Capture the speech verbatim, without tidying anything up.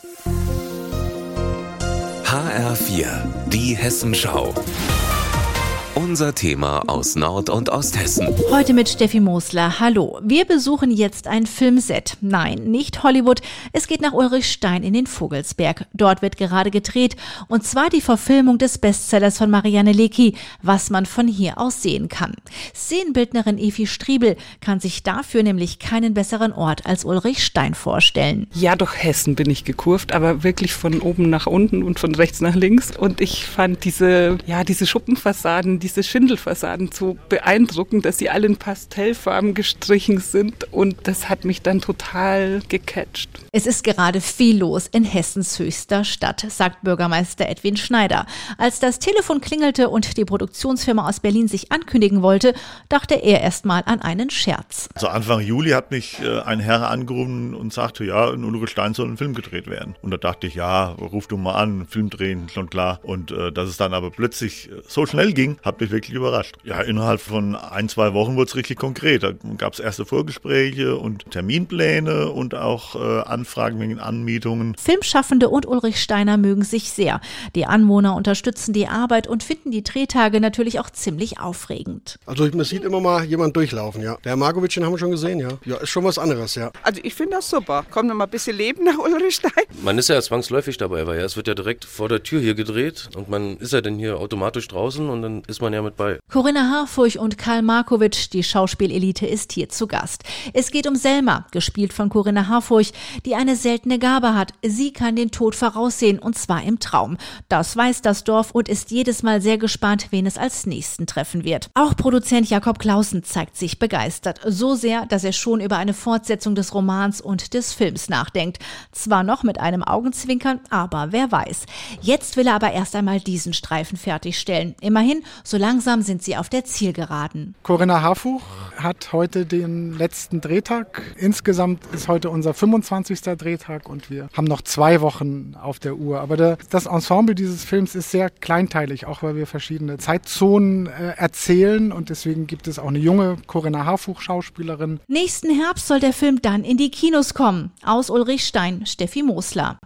H R vier, die Hessenschau. Unser Thema aus Nord- und Osthessen. Heute mit Steffi Mosler. Hallo. Wir besuchen jetzt ein Filmset. Nein, nicht Hollywood. Es geht nach Ulrichstein in den Vogelsberg. Dort wird gerade gedreht. Und zwar die Verfilmung des Bestsellers von Marianne Leckie, was man von hier aus sehen kann. Szenenbildnerin Evi Striebel kann sich dafür nämlich keinen besseren Ort als Ulrichstein vorstellen. Ja, durch Hessen bin ich gekurvt, aber wirklich von oben nach unten und von rechts nach links. Und ich fand diese, ja, diese Schuppenfassaden, diese Schindelfassaden so beeindruckend, dass sie alle in Pastellfarben gestrichen sind, und das hat mich dann total gecatcht. Es ist gerade viel los in Hessens höchster Stadt, sagt Bürgermeister Edwin Schneider. Als das Telefon klingelte und die Produktionsfirma aus Berlin sich ankündigen wollte, dachte er erst mal an einen Scherz. Also Anfang Juli hat mich äh, ein Herr angerufen und sagte, ja, in Ulrichstein soll ein Film gedreht werden. Und da dachte ich, ja, ruf du mal an, Film drehen, schon klar. Und äh, dass es dann aber plötzlich so schnell ging, hat mich wirklich überrascht. Ja, innerhalb von ein, zwei Wochen wurde es richtig konkret. Da gab es erste Vorgespräche und Terminpläne und auch äh, Anfragen wegen Anmietungen. Filmschaffende und Ulrichsteiner mögen sich sehr. Die Anwohner unterstützen die Arbeit und finden die Drehtage natürlich auch ziemlich aufregend. Also man sieht immer mal jemand durchlaufen, ja. Der Herr Markovic, den haben wir schon gesehen, ja. Ja, ist schon was anderes, ja. Also ich finde das super. Kommt noch mal ein bisschen Leben nach Ulrichstein. Man ist ja zwangsläufig dabei, weil ja, es wird ja direkt vor der Tür hier gedreht und man ist ja dann hier automatisch draußen und dann ist man ja mit bei. Corinna Harfurch und Karl Markovic, die Schauspielelite, ist hier zu Gast. Es geht um Selma, gespielt von Corinna Harfurch, die eine seltene Gabe hat. Sie kann den Tod voraussehen, und zwar im Traum. Das weiß das Dorf und ist jedes Mal sehr gespannt, wen es als nächsten treffen wird. Auch Produzent Jakob Clausen zeigt sich begeistert. So sehr, dass er schon über eine Fortsetzung des Romans und des Films nachdenkt. Zwar noch mit einem Augenzwinkern, aber wer weiß. Jetzt will er aber erst einmal diesen Streifen fertigstellen. Immerhin, so langsam sind sie auf der Zielgeraden. Corinna Harfurch hat heute den letzten Drehtag. Insgesamt ist heute unser fünfundzwanzigster Drehtag und wir haben noch zwei Wochen auf der Uhr. Aber der, das Ensemble dieses Films ist sehr kleinteilig, auch weil wir verschiedene Zeitzonen äh, erzählen, und deswegen gibt es auch eine junge Corinna Harfurch-Schauspielerin. Nächsten Herbst soll der Film dann in die Kinos kommen. Aus Ulrichstein, Steffi Mosler.